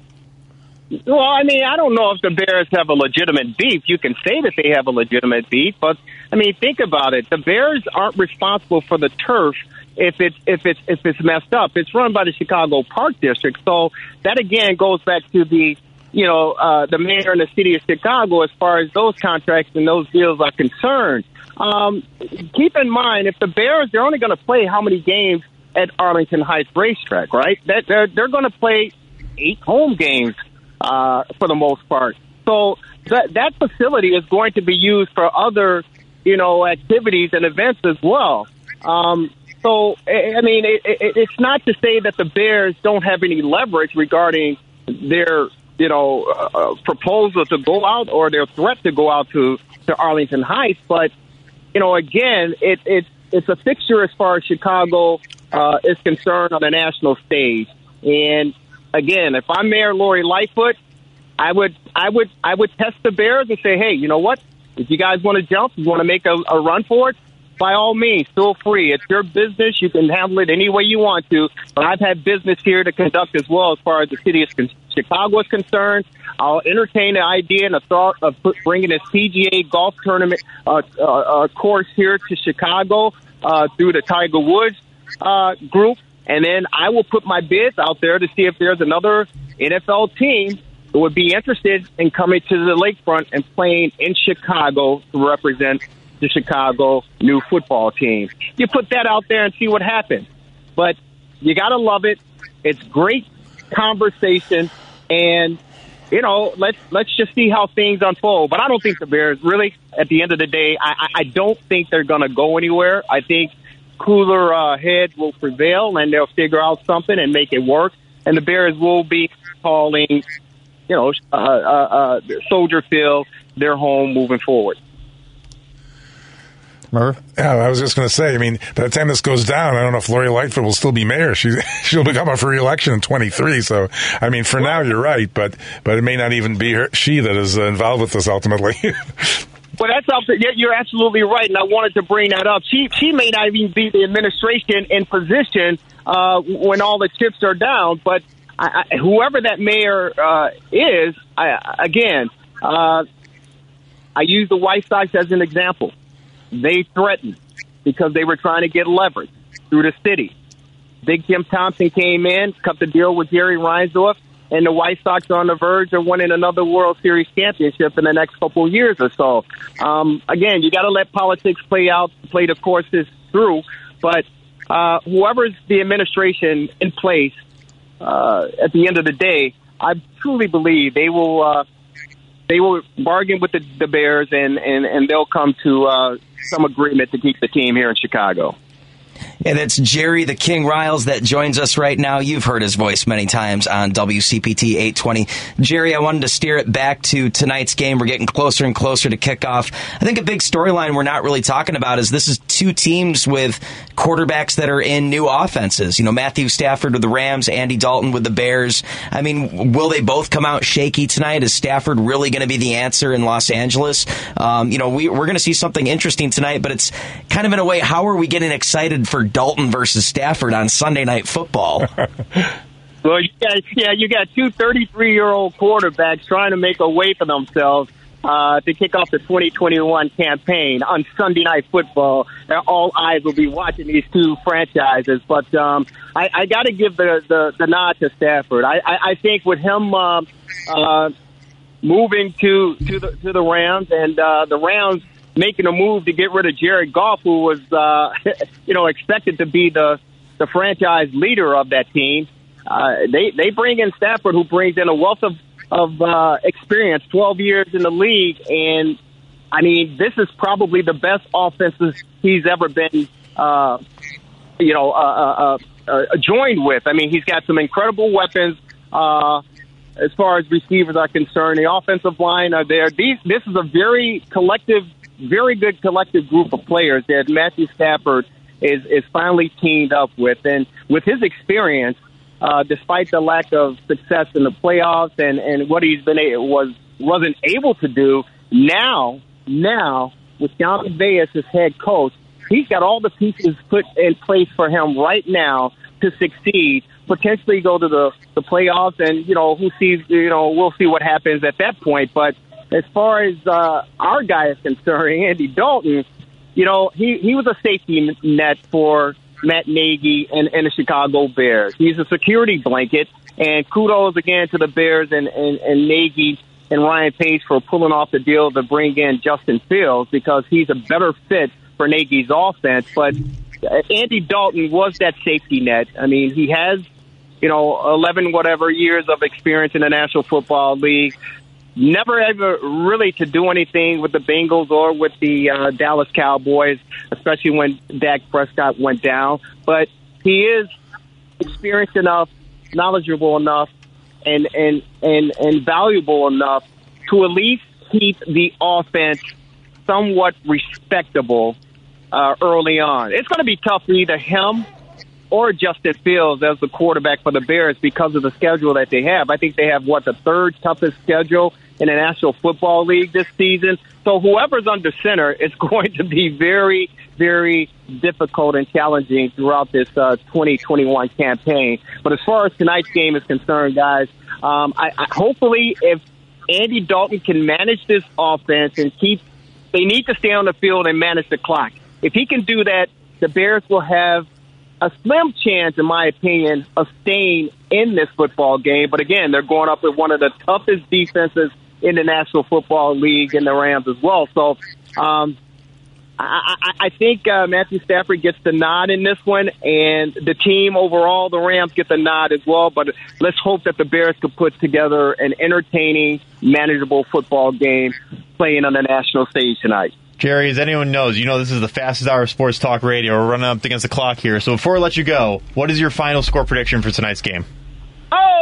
Well, I mean, I don't know if the Bears have a legitimate beef. You can say that they have a legitimate beef, but, I mean, think about it. The Bears aren't responsible for the turf if it's if it's if it's messed up. It's run by the Chicago Park District. So that again goes back to the you know uh, the mayor and the city of Chicago as far as those contracts and those deals are concerned. Um, keep in mind, if the Bears, they're only going to play how many games at Arlington Heights Racetrack, right? That they're they're going to play eight home games uh, for the most part. So that that facility is going to be used for other you know activities and events as well. Um, So, I mean, it, it, it's not to say that the Bears don't have any leverage regarding their, you know, uh, proposal to go out or their threat to go out to, to Arlington Heights. But, you know, again, it, it, it's a fixture as far as Chicago uh, is concerned on the national stage. And, again, if I'm Mayor Lori Lightfoot, I would, I would, I would test the Bears and say, hey, you know what? If you guys want to jump, you want to make a, a run for it, by all means, feel free. It's your business. You can handle it any way you want to. But I've had business here to conduct as well as far as the city of Chicago is concerned. I'll entertain the idea and the thought of bringing this P G A golf tournament uh, uh, uh, course here to Chicago uh, through the Tiger Woods uh, group. And then I will put my bids out there to see if there's another N F L team who would be interested in coming to the lakefront and playing in Chicago to represent the Chicago new football team. You put that out there and see what happens. But you got to love it. It's great conversation. And, you know, let's let's just see how things unfold. But I don't think the Bears, really, at the end of the day, I, I don't think they're going to go anywhere. I think cooler uh, heads will prevail, and they'll figure out something and make it work. And the Bears will be calling, you know, uh, uh, uh, Soldier Field their home moving forward. Merv? Yeah, I was just going to say, I mean, by the time this goes down, I don't know if Lori Lightfoot will still be mayor. She, she'll become up for re-election in twenty-three. So, I mean, for now, you're right, but but it may not even be her, she that is uh, involved with this ultimately. Well, that's something. You're absolutely right, and I wanted to bring that up. She she may not even be the administration in position uh, when all the chips are down, but I, I, whoever that mayor uh, is, I, again, uh, I use the White Sox as an example. They threatened because they were trying to get leverage through the city. Big Jim Thompson came in, cut the deal with Jerry Reinsdorf, and the White Sox are on the verge of winning another World Series championship in the next couple of years or so. Um, again, you got to let politics play out, play the courses through. But uh, whoever's the administration in place, uh, at the end of the day, I truly believe they will uh, they will bargain with the, the Bears, and, and, and they'll come to uh, some agreement to keep the team here in Chicago. And it's Jerry the King Riles that joins us right now. You've heard his voice many times on W C P T eight twenty. Jerry, I wanted to steer it back to tonight's game. We're getting closer and closer to kickoff. I think a big storyline we're not really talking about is this is two teams with quarterbacks that are in new offenses. You know, Matthew Stafford with the Rams, Andy Dalton with the Bears. I mean, will they both come out shaky tonight? Is Stafford really going to be the answer in Los Angeles? Um, you know, we, we're going to see something interesting tonight, but it's kind of in a way, how are we getting excited for Dalton versus Stafford on Sunday Night Football? Well, you got, yeah, you got two thirty-three-year-old quarterbacks trying to make a way for themselves uh, to kick off the twenty twenty-one campaign on Sunday Night Football. All eyes will be watching these two franchises. But um, I, I got to give the, the, the nod to Stafford. I, I, I think with him uh, uh, moving to to the to the Rams and uh, the Rams making a move to get rid of Jared Goff, who was, uh, you know, expected to be the, the franchise leader of that team. Uh, they, they bring in Stafford, who brings in a wealth of, of uh, experience, twelve years in the league. And, I mean, this is probably the best offenses he's ever been, uh, you know, uh, uh, uh, joined with. I mean, he's got some incredible weapons uh, as far as receivers are concerned. The offensive line are there. These, this is a very collective very good collective group of players that Matthew Stafford is, is finally teamed up with. And with his experience, uh, despite the lack of success in the playoffs and, and what he's been able, was, wasn't able to do, now, now, with Sean McVay as his head coach, he's got all the pieces put in place for him right now to succeed, potentially go to the, the playoffs, and, you know, who sees, you know, we'll see what happens at that point. But as far as uh, our guy is concerned, Andy Dalton, you know, he, he was a safety net for Matt Nagy and, and the Chicago Bears. He's a security blanket, and kudos again to the Bears and, and, and Nagy and Ryan Pace for pulling off the deal to bring in Justin Fields, because he's a better fit for Nagy's offense. But Andy Dalton was that safety net. I mean, he has, you know, eleven whatever years of experience in the National Football League. Never ever really to do anything with the Bengals or with the uh, Dallas Cowboys, especially when Dak Prescott went down. But he is experienced enough, knowledgeable enough, and and, and, and valuable enough to at least keep the offense somewhat respectable uh, early on. It's going to be tough for either him or Justin Fields as the quarterback for the Bears because of the schedule that they have. I think they have, what, the third toughest schedule in the National Football League this season. So whoever's under center is going to be very, very difficult and challenging throughout this uh, twenty twenty-one campaign. But as far as tonight's game is concerned, guys, um, I, I hopefully if Andy Dalton can manage this offense and keep, they need to stay on the field and manage the clock. If he can do that, the Bears will have a slim chance, in my opinion, of staying in this football game. But again, they're going up with one of the toughest defenses in the National Football League, and the Rams as well. So um, I, I, I think uh, Matthew Stafford gets the nod in this one, and the team overall, the Rams, get the nod as well. But let's hope that the Bears can put together an entertaining, manageable football game playing on the national stage tonight. Jerry, as anyone knows, you know this is the fastest hour of sports talk radio. We're running up against the clock here. So before we let you go, what is your final score prediction for tonight's game? Oh,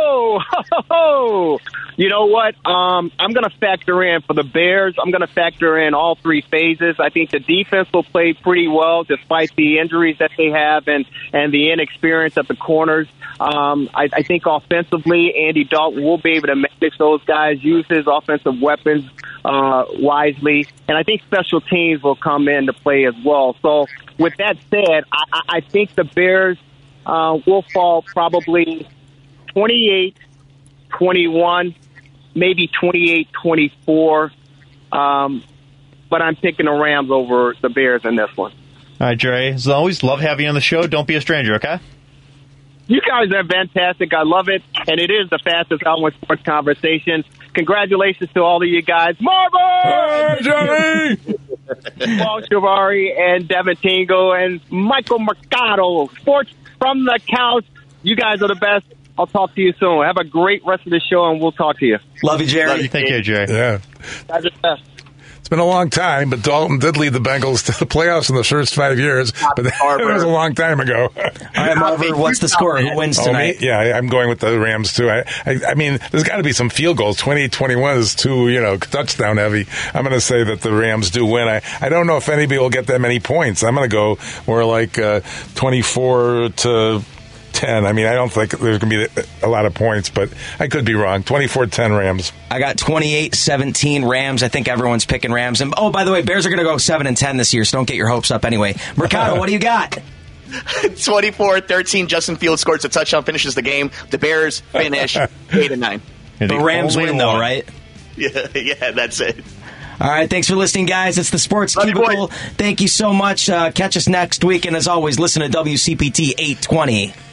ho, ho, ho. You know what? Um, I'm going to factor in for the Bears. I'm going to factor in all three phases. I think the defense will play pretty well despite the injuries that they have and, and the inexperience at the corners. Um, I, I think offensively, Andy Dalton will be able to manage those guys, use his offensive weapons uh, wisely. And I think special teams will come into play as well. So with that said, I, I think the Bears uh, will fall probably twenty-eight twenty-one, maybe twenty-eight twenty-four. Um, but I'm picking the Rams over the Bears in this one. All right, Dre. As always, love having you on the show. Don't be a stranger, okay? You guys are fantastic. I love it. And it is the fastest Outland Sports Conversation. Congratulations to all of you guys. Marvin! Hey, Johnny! Paul Shivari and Devin Tingle and Michael Mercado. Sports from the couch. You guys are the best. I'll talk to you soon. Have a great rest of the show, and we'll talk to you. Love you, Jerry. Love you. Take care, Jerry. Yeah. Guys are the best. It's been a long time, but Dalton did lead the Bengals to the playoffs in the first five years. But that was a long time ago. All right, Marvin, what's the score? Who wins tonight? Oh, me? Yeah, I'm going with the Rams, too. I, I, I mean, there's got to be some field goals. twenty twenty-one is too, you know, touchdown heavy. I'm going to say that the Rams do win. I, I don't know if anybody will get that many points. I'm going to go more like uh, twenty-four to ten. I mean, I don't think there's going to be a lot of points, but I could be wrong. twenty-four ten Rams. I got twenty-eight seventeen Rams. I think everyone's picking Rams. And oh, by the way, Bears are going to go seven and ten this year, so don't get your hopes up anyway. Mercado, what do you got? twenty-four thirteen. Justin Fields scores a touchdown, finishes the game. The Bears finish eight and nine. The Rams win, though, one. right? Yeah, yeah, that's it. All right, thanks for listening, guys. It's the Sports Love you, Cubicle. boys. Thank you so much. Uh, catch us next week, and as always, listen to W C P T eight twenty.